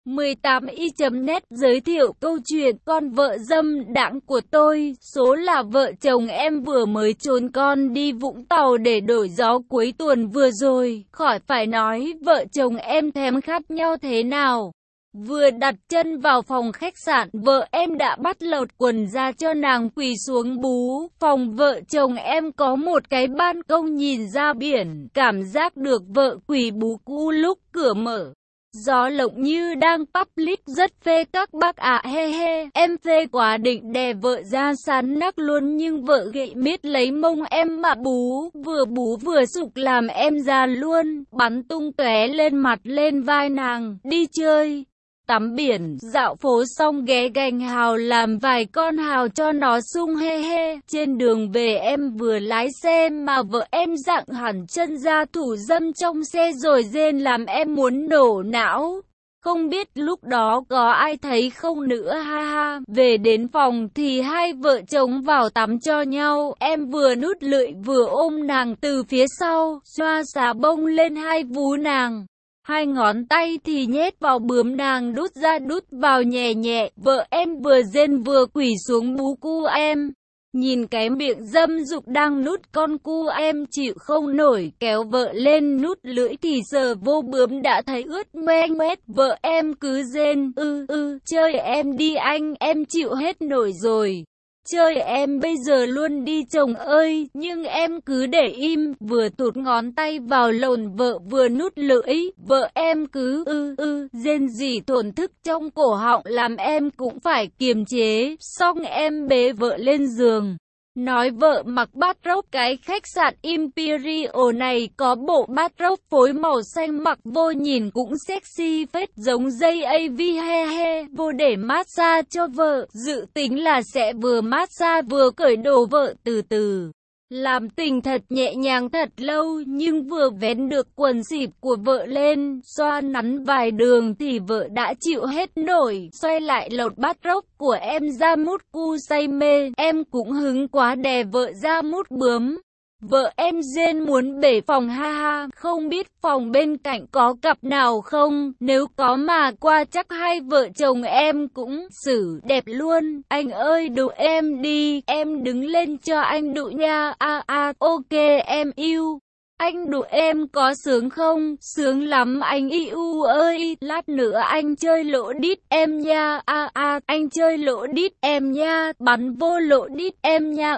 18i.net giới thiệu câu chuyện con vợ dâm đãng của tôi. Số là vợ chồng em vừa mới trốn con đi Vũng Tàu để đổi gió cuối tuần vừa rồi. Khỏi phải nói vợ chồng em thèm khát nhau thế nào. Vừa đặt chân vào phòng khách sạn, vợ em đã bắt lột quần ra cho nàng quỳ xuống bú. Phòng vợ chồng em có một cái ban công nhìn ra biển. Cảm giác được vợ quỳ bú cu lúc cửa mở. Gió lộng như đang public rất phê các bác ạ he he. Em phê quá định đè vợ ra sán nắc luôn nhưng vợ gậy miết lấy mông em mà bú vừa sục làm em ra luôn, bắn tung tóe lên mặt lên vai nàng. Đi chơi, tắm biển, dạo phố xong ghé gành hào làm vài con hào cho nó sung he he. Trên đường về em vừa lái xe mà vợ em dặng hẳn chân ra thủ dâm trong xe rồi rên làm em muốn nổ não. Không biết lúc đó có ai thấy không nữa ha ha. Về đến phòng thì hai vợ chồng vào tắm cho nhau. Em vừa nút lưỡi vừa ôm nàng từ phía sau, xoa xà bông lên hai vú nàng. Hai ngón tay thì nhét vào bướm nàng đút ra đút vào nhẹ nhẹ. Vợ em vừa rên vừa quỳ xuống bú cu em. Nhìn cái miệng dâm dục đang nút con cu em chịu không nổi, kéo vợ lên nút lưỡi thì sờ vô bướm đã thấy ướt ngoe ngoét. Vợ em cứ rên chơi em đi anh, em chịu hết nổi rồi. Chơi em bây giờ luôn đi chồng ơi. Nhưng em cứ để im, vừa tụt ngón tay vào lồn vợ vừa nút lưỡi. Vợ em cứ rên rỉ thổn thức trong cổ họng làm em cũng phải kiềm chế. Xong em bế vợ lên giường. Nói vợ mặc bathrobe, cái khách sạn Imperial này có bộ bathrobe phối màu xanh mặc vô nhìn cũng sexy phết, giống dây AV he he. Vô để massage cho vợ, dự tính là sẽ vừa massage vừa cởi đồ vợ từ từ. Làm tình thật nhẹ nhàng thật lâu, nhưng vừa vén được quần xịp của vợ lên, xoa nắn vài đường thì vợ đã chịu hết nổi, xoay lại lột bathrobe của em ra mút cu say mê. Em cũng hứng quá đè vợ ra mút bướm. Vợ em rên muốn bể phòng ha ha, không biết phòng bên cạnh có cặp nào không, nếu có mà qua chắc hai vợ chồng em cũng xử đẹp luôn. Anh ơi đụ em đi, em đứng lên cho anh đụ nha. Ok em yêu. Anh đụ em có sướng không? Sướng lắm anh yêu ơi. Lát nữa anh chơi lỗ đít em nha. Anh chơi lỗ đít em nha. Bắn vô lỗ đít em nha.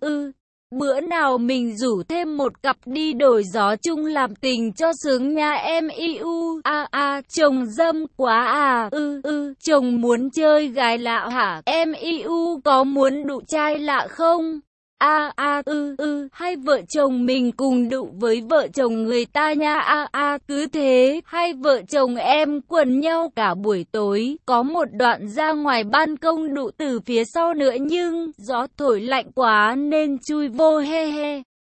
Bữa nào mình rủ thêm một cặp đi đổi gió chung làm tình cho sướng nha em yêu. Chồng dâm quá à. Chồng muốn chơi gái lạ hả? Em yêu có muốn đụ trai lạ không? Hai vợ chồng mình cùng đụ với vợ chồng người ta nha. Cứ thế, hai vợ chồng em quần nhau cả buổi tối. Có một đoạn ra ngoài ban công đụ từ phía sau nữa nhưng gió thổi lạnh quá nên chui vô he he.